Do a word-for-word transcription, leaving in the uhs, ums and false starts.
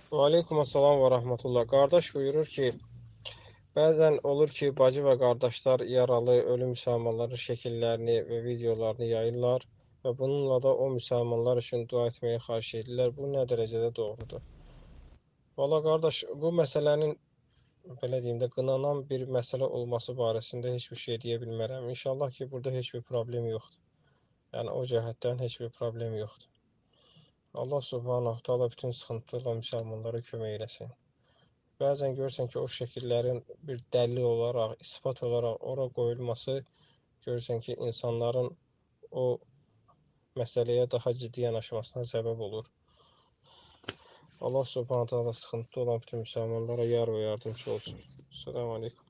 Aleyküm assalam və rəhmətullah. Qardaş buyurur ki, bəzən olur ki, bacı və qardaşlar yaralı ölü müsəlmanların şəkillərini və videolarını yayırlar və bununla da o müsəlmanlar üçün dua etməyi xahiş edirlər. Bu nə dərəcədə doğrudur? Valla qardaş, bu məsələnin belə deyim də qınanan bir məsələ olması barəsində heç bir şey deyə bilmərəm. İnşallah ki, burada heç bir problem yoxdur. Yəni o cəhətdən heç bir problem yoxdur. Allah subhanahu taala bütün sıxıntılı olan müsəlmanlara kömək eləsin. Bəzən görürsən ki, o şəkillərin bir dəlil olaraq, ispat olaraq ora qoyulması görürsən ki, insanların o məsələyə daha ciddi yanaşmasına səbəb olur. Allah subhanahu taala sıxıntıda olan bütün müsəlmanlara yar və yardımcı olsun. Selamun aleyküm.